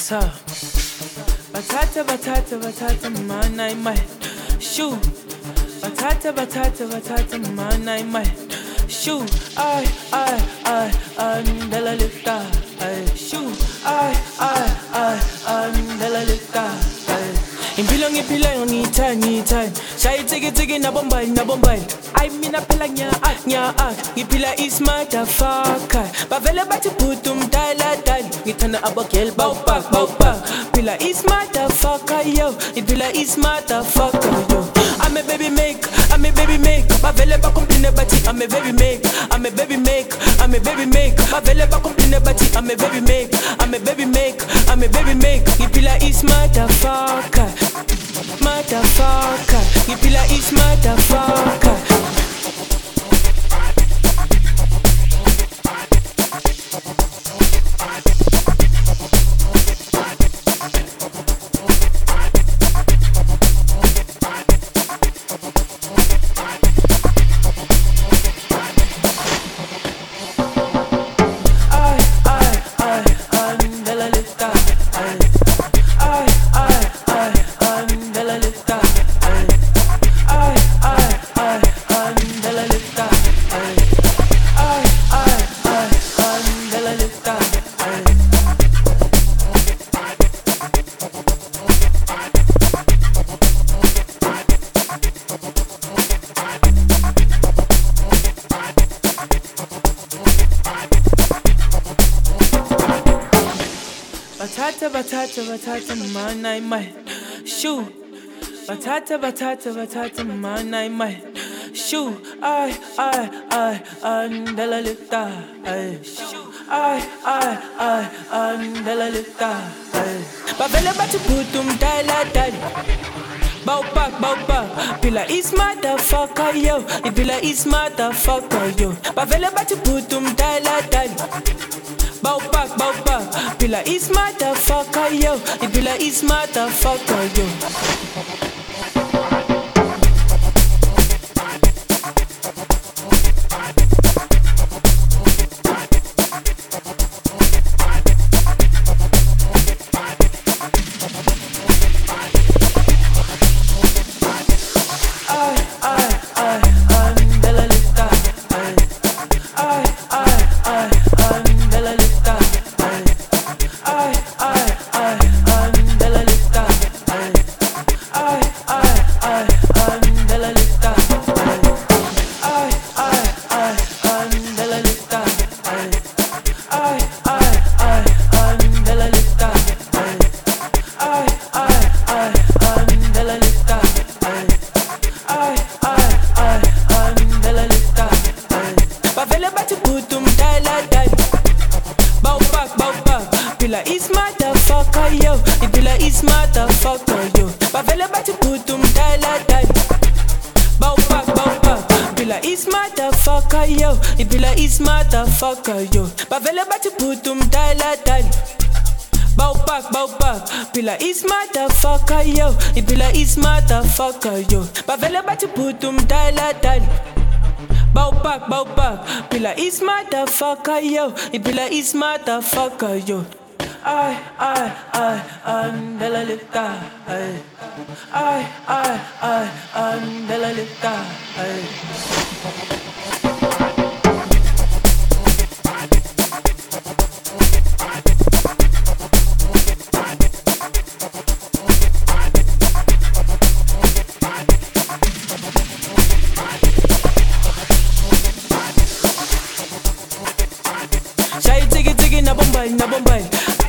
So, batata mana imai. Shoo. Batata mana imai. Shoo. I, andela lifta. Shoo. I, andela lifta. Impilo ngipila ngitha. Shayi tiki na bombay. I mean a pela nya ngipila is motherfucker. Bavele bathi putum dala. Ngithanda abagel bawpak. Pila is motherfucker yo. Ipila is motherfucker yo. I'm a baby make. Bavele ba complain bathi I'm a baby make. Bavele ba complain bathi I'm a baby make. Ipila is motherfucker. Ipila is motherfucker. Batata mana imai. Shoo. Batata mana imai. Shoo. I, andela lifta. Shoo. I, andela lifta. Bavele bathi putum dala. Bawpak. Pila is motherfucker yo. Ipila is motherfucker yo. Bavele bathi putum dala. Bawpak. Pila is motherfucker yo. Ipila is motherfucker yo. Pila is motherfucker yo. Ipila is motherfucker yo. Bavele bathi putum dala. Bawpak. Pila is motherfucker yo. Ipila is motherfucker yo. Bavele bathi putum dala. Bawpak. Pila is motherfucker yo. Ipila is motherfucker yo. Bavele bathi putum dala. Bawpak. Pila is motherfucker yo. Ipila is motherfucker yo. I, andela lifta. I, andela lifta. Shayi tiki na bombay.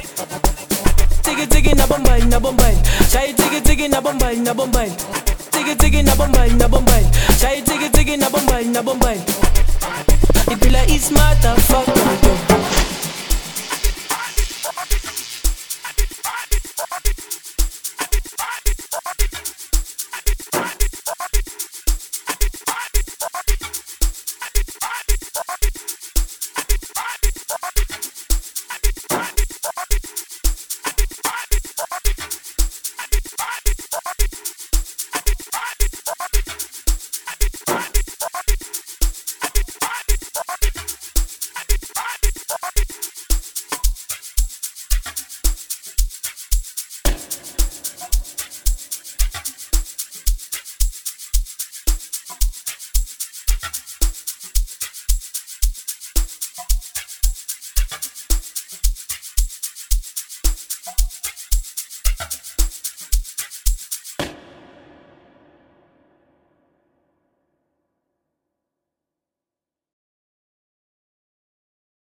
Tiki na bombay. Shayi tiki na bombay. Tiki na bombay. Shayi tiki na bombay. Ipila is motherfucker.